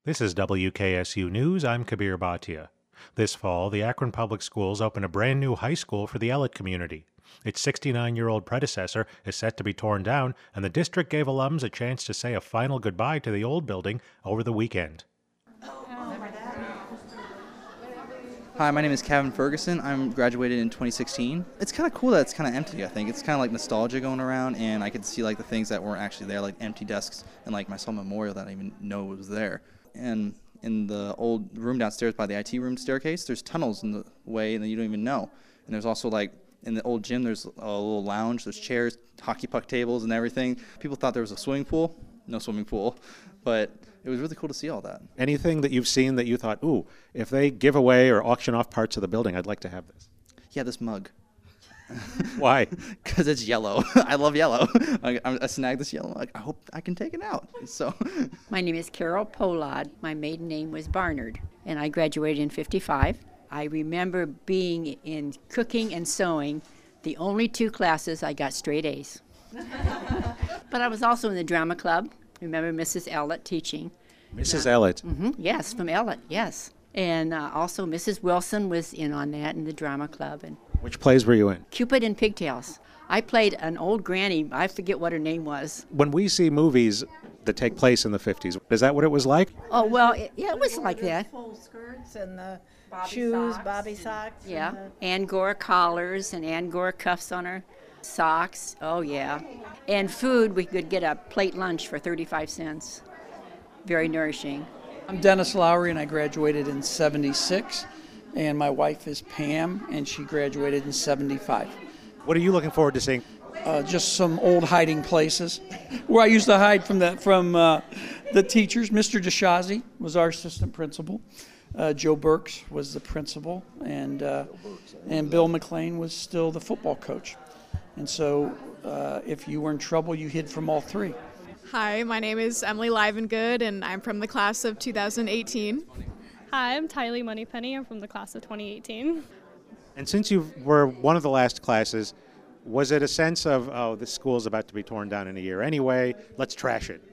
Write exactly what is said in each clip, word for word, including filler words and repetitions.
This is W K S U News. I'm Kabir Bhatia. This fall, the Akron Public Schools open a brand new high school for the Ellet community. Its sixty-nine-year-old predecessor is set to be torn down, and the district gave alums a chance to say a final goodbye to the old building over the weekend. Hi, my name is Kevin Ferguson. I'm graduated in twenty sixteen. It's kind of cool that it's kind of empty, I think. It's kind of like nostalgia going around, and I could see like the things that weren't actually there, like empty desks and like my small memorial that I didn't even know was there. And in the old room downstairs by the I T room staircase, there's tunnels in the way that you don't even know. And there's also like in the old gym, there's a little lounge, there's chairs, hockey puck tables and everything. People thought there was a swimming pool. No swimming pool. But it was really cool to see all that. Anything that you've seen that you thought, ooh, if they give away or auction off parts of the building, I'd like to have this? Yeah, this mug. Why? Because it's yellow. I love yellow. I, I snagged this yellow mug. I hope I can take it out. So, my name is Carol Polad. My maiden name was Barnard, and I graduated in fifty-five. I remember being in cooking and sewing, the only two classes I got straight A's. But I was also in the drama club. Remember Missus Ellett teaching. Missus Ellett? Mm-hmm. Yes, from Ellett, yes. And uh, also Missus Wilson was in on that in the drama club. And which plays were you in? Cupid and Pigtails. I played an old granny. I forget what her name was. When we see movies that take place in the fifties, is that what it was like? Oh, well, it, yeah, it was like that. Full skirts and the Bobby shoes, socks. bobby socks. Yeah, and the Angora collars and Angora cuffs on her socks. Oh, yeah. And food, we could get a plate lunch for thirty-five cents. Very nourishing. I'm Dennis Lowry, and I graduated in seventy-six. And my wife is Pam, and she graduated in seventy-five. What are you looking forward to seeing? Uh, just some old hiding places where I used to hide from the from uh, the teachers. Mister DeShazi was our assistant principal. Uh, Joe Burks was the principal, and uh, and Bill McLean was still the football coach. And so, uh, if you were in trouble, you hid from all three. Hi, my name is Emily Livengood, and I'm from the class of two thousand eighteen. Hi, I'm Tylee Moneypenny. I'm from the class of twenty eighteen. And since you were one of the last classes, was it a sense of, oh, this school's about to be torn down in a year anyway, let's trash it?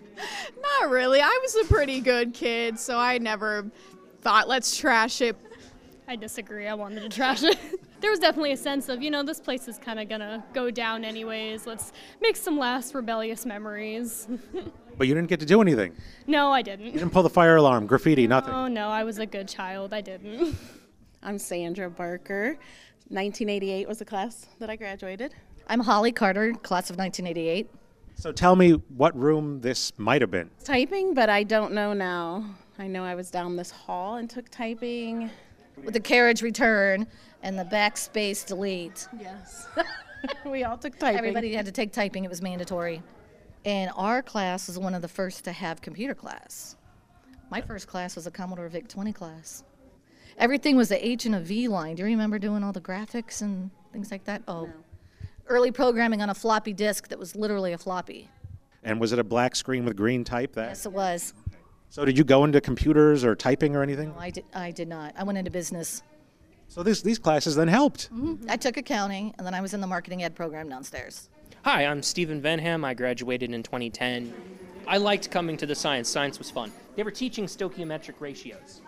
Not really. I was a pretty good kid, so I never thought, let's trash it. I disagree. I wanted to trash it. There was definitely a sense of, you know, this place is kind of going to go down anyways. Let's make some last rebellious memories. But you didn't get to do anything. No, I didn't. You didn't pull the fire alarm, graffiti, nothing. Oh, no, I was a good child. I didn't. I'm Sandra Barker. nineteen eighty-eight was the class that I graduated. I'm Holly Carter, class of nineteen eighty-eight. So tell me what room this might have been. Typing, but I don't know now. I know I was down this hall and took typing. With the carriage return and the backspace delete. Yes. We all took typing. Everybody had to take typing. It was mandatory. And our class was one of the first to have computer class. My first class was a Commodore VIC twenty class. Everything was the H and a V line. Do you remember doing all the graphics and things like that? Oh, No. Early programming on a floppy disk that was literally a floppy. And was it a black screen with green type? That? Yes, it was. So did you go into computers or typing or anything? No, I did, I did not. I went into business. So this, these classes then helped. Mm-hmm. I took accounting, and then I was in the marketing ed program downstairs. Hi, I'm Stephen Venham. I graduated in twenty ten. I liked coming to the science. Science was fun. They were teaching stoichiometric ratios.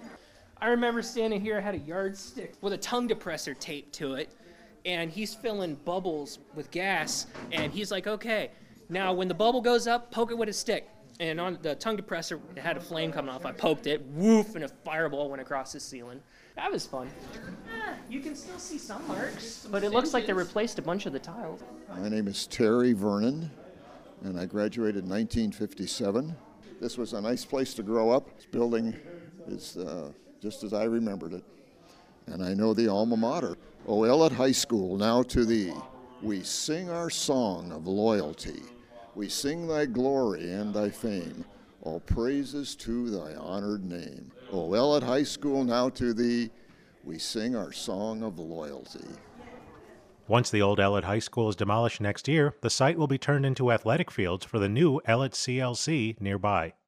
I remember standing here, I had a yardstick with a tongue depressor taped to it, and he's filling bubbles with gas, and he's like, okay, now when the bubble goes up, poke it with a stick. And on the tongue depressor, it had a flame coming off. I poked it, woof, and a fireball went across the ceiling. That was fun. Eh, you can still see some marks, but it looks like they replaced a bunch of the tiles. My name is Terry Vernon, and I graduated in nineteen fifty-seven. This was a nice place to grow up. This building is uh, just as I remembered it. And I know the alma mater. O Ellet High School, now to thee, we sing our song of loyalty. We sing thy glory and thy fame. All praises to thy honored name. O Ellet High School, now to thee, we sing our song of loyalty. Once the old Ellet High School is demolished next year, the site will be turned into athletic fields for the new Ellet C L C nearby.